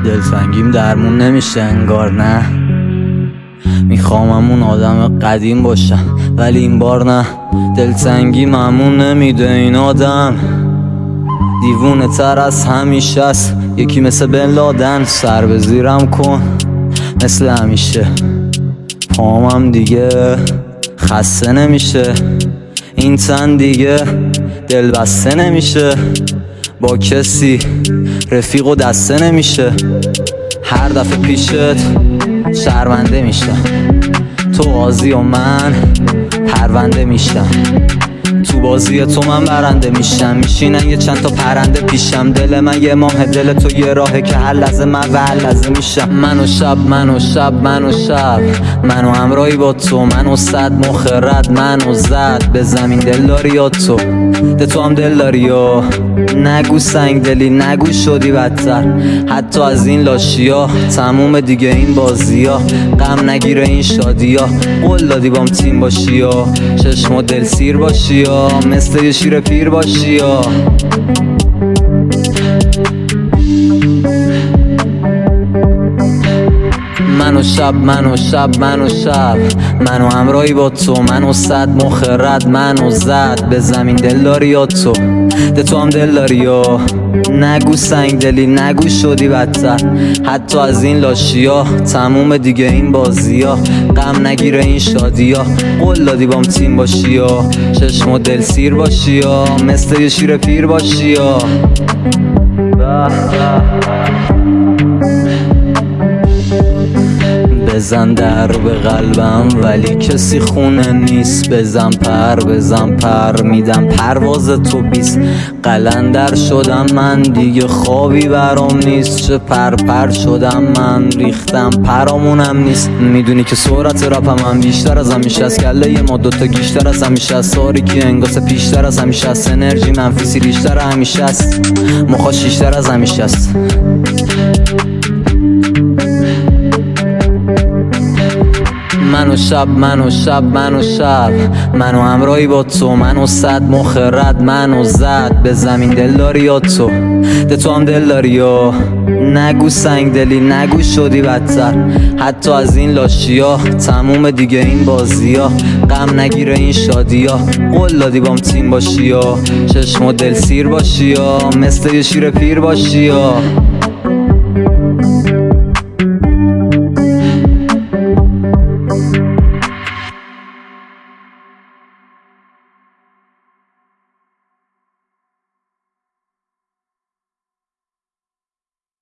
دلتنگیم درمون نمیشه انگار، نه میخوام اون آدم قدیم باشم ولی این بار نه. دلتنگی ممون نمیده این آدم، دیوونه تر از همیشه است. یکی مثل بن لادن سر به زیرم کن مثل همیشه، پامم دیگه خسته نمیشه، این تن دیگه دل بسته نمیشه، با کسی رفیق و دسته نمیشه. هر دفعه پیشت شرمنده میشم، تو قاضی و من پرونده میشم، تو بازی تو من برنده میشم. میشینن یه چند تا پرنده پیشم، دل من یه ماه دل تو یه راهه که هر لحظه من و هر لحظه میشم. من و شب من و همراهی با تو، من و صد مخرد من و زد به زمین دل داری یا تو ده تو هم دل داری یا نگو سنگ دلی، نگو شدی بدتر حتی از این لاشیا. تموم دیگه این بازیا، غم نگیره این شادیا، قول دادی بام تیم باشی یا چشم و دل سیر باشی یا مثل یه شیر پیر باشی یا من و شب من و همراهی با تو، من و صد مخرد من و زد به زمین دل داری یا تو ده تو هم دل داری یا نگو سنگ دلی، نگو شدی بدتر حتی از این لاشیا. تموم دیگه این بازیا، غم نگیره این شادیا، قول دادی بام تیم باشی یا چشم و دل سیر باشی یا مثل یه شیر پیر باشی یا بزن در به قلبم ولی کسی خونه نیست، بزن پر میدم پرواز تو بیست. قلندر شدم من دیگه خوابی برام نیست، چه پر شدم من ریختم پرامونم نیست. میدونی که سرعت رپم هم بیشتر از همیشه است، کله ما دوتا گیشتر از همیشه است، ساریکی انگاس پیشتر از همیشه است، انرژی منفی سیریشتر همیشه است، مخا شیشتر از همیشه است. من و شب من و همراهی با تو، من و صد مخرد من و زد به زمین دل داری یا تو ده تو هم دل داری یا نگو سنگ دلی، نگو شدی بدتر حتی از این لاشیا. تموم دیگه این بازیا، غم نگیره این شادیا، قول دادی بام تیم باشی یا چشم و دل سیر باشی یا مثل یه شیر پیر باشی یا